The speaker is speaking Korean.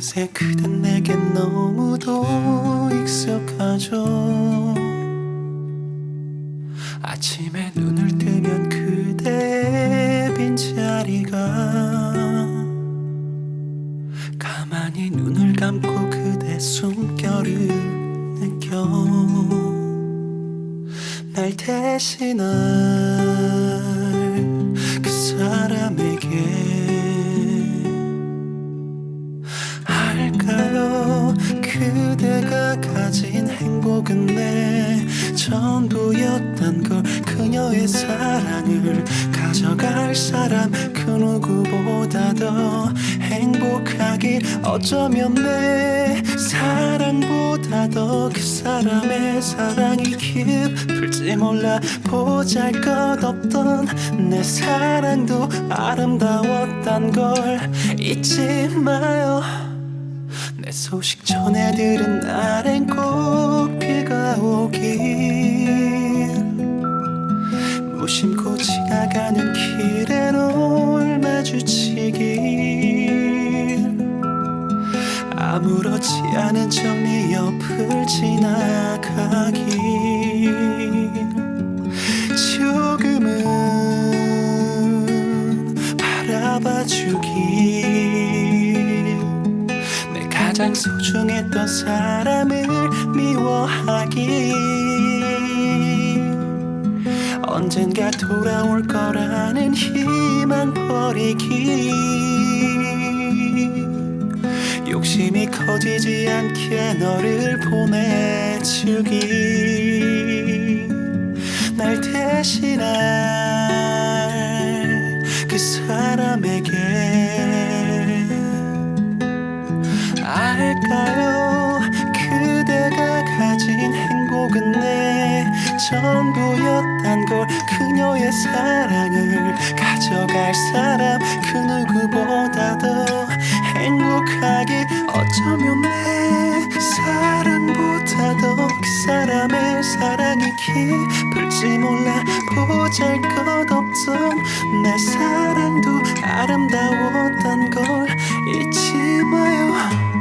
그새 그댄 내겐 너무도 익숙하죠. 아침에 눈을 뜨면 그대의 빈자리가, 가만히 눈을 감고 그대 숨결을 느껴 날 대신할 그 사람에게 할까요? 그대가 가진 행복은 내 전부였단 걸. 그녀의 사랑을 가져갈 사람 그 누구보다 더 행복하길. 어쩌면 내 사랑보다 더 그 사람의 사랑이 깊을지 몰라. 보잘것없던 내 사랑도 아름다웠단 걸 잊지 마요. 내 소식 전해 들은 날엔 꼭 비가 오길, 무심코 지나가는 길에 널 마주치길, 아무렇지 않은 척 네 옆을 지나가길, 조금은 바라봐주길, 내 가장 소중했던 사람을 미워하길, 언젠가 돌아올 거라는 희망 버리기, 욕심이 커지지 않게 너를 보내주기, 날 대신할 그 사람에게 알까요? 그대가 가진 행복은 내 전부였단 걸. 그녀의 사랑을 가져갈 사람 그 누구보다 더 행복하게. 어쩌면 내 사랑보다 더 그 사람의 사랑이 깊을지 몰라. 보잘것없던 내 사랑도 아름다웠단 걸 잊지 마요.